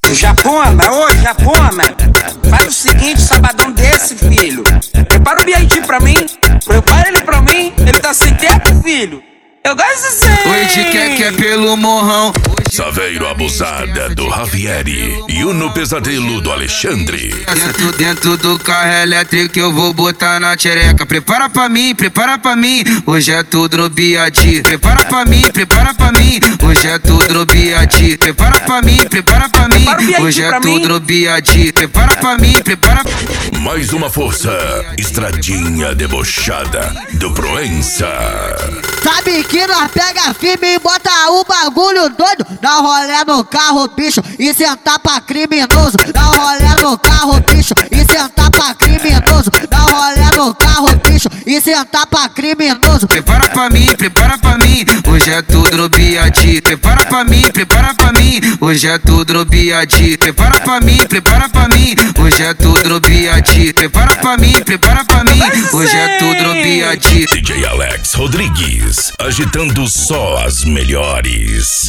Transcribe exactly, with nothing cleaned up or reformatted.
Japona, ô Japona, faz o seguinte, sabadão desse, filho. Prepara o B I D pra mim, prepara ele pra mim, ele tá sem tempo, filho. Eu gosto assim. Hoje quer que é pelo morrão. Saveiro Abusada do Javieri e o No Pesadelo do Alexandre. Dentro, dentro do carro elétrico eu vou botar na xereca. Prepara pra mim, prepara pra mim, hoje é tudo no B I D. Prepara pra mim, prepara pra mim, hoje é tudo no B I D. Prepara pra mim, prepara pra mim, hoje é tudo no B I D. Prepara pra mim, prepara. Mais uma força, estradinha debochada do Proença. Sabe que nós pega firme e bota o bagulho doido. Dá um rolê no carro, bicho, e sentar pra criminoso. Dá um rolê no carro, bicho, e sentar pra criminoso. Dá um rolê no carro, bicho, e sentar pra criminoso. Prepara pra mim, prepara pra mim, hoje é tudo no B I D. Prepara pra mim, prepara pra mim, hoje é tudo no B I D. Prepara pra mim, prepara pra mim, hoje é tudo no B I D. Prepara pra mim, prepara pra mim, hoje é tudo no B I D. D J Alex Rodrigues, agitando só as melhores.